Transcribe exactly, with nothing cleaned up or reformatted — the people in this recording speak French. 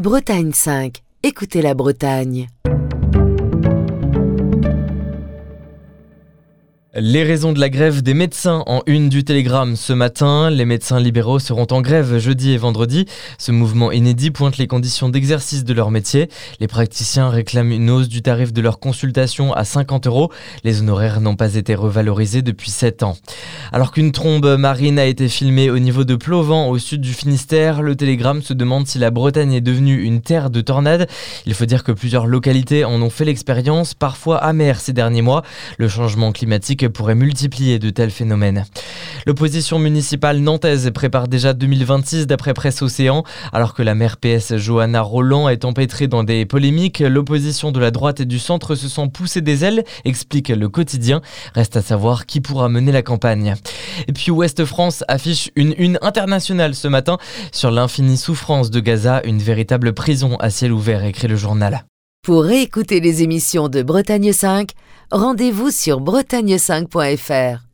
Bretagne cinq. Écoutez la Bretagne. Les raisons de la grève des médecins en une du Télégramme ce matin. Les médecins libéraux seront en grève jeudi et vendredi. Ce mouvement inédit pointe les conditions d'exercice de leur métier. Les praticiens réclament une hausse du tarif de leur consultation à cinquante euros. Les honoraires n'ont pas été revalorisés depuis sept ans. Alors qu'une trombe marine a été filmée au niveau de Plovan au sud du Finistère, le Télégramme se demande si la Bretagne est devenue une terre de tornades. Il faut dire que plusieurs localités en ont fait l'expérience, parfois amère ces derniers mois. Le changement climatique pourrait multiplier de tels phénomènes. L'opposition municipale nantaise prépare déjà deux mille vingt-six d'après Presse Océan. Alors que la maire P S Johanna Rolland est empêtrée dans des polémiques, l'opposition de la droite et du centre se sent pousser des ailes, explique Le Quotidien. Reste à savoir qui pourra mener la campagne. Et puis Ouest France affiche une une internationale ce matin sur l'infinie souffrance de Gaza, une véritable prison à ciel ouvert, écrit le journal. Pour réécouter les émissions de Bretagne cinq, rendez-vous sur bretagne cinq point f r.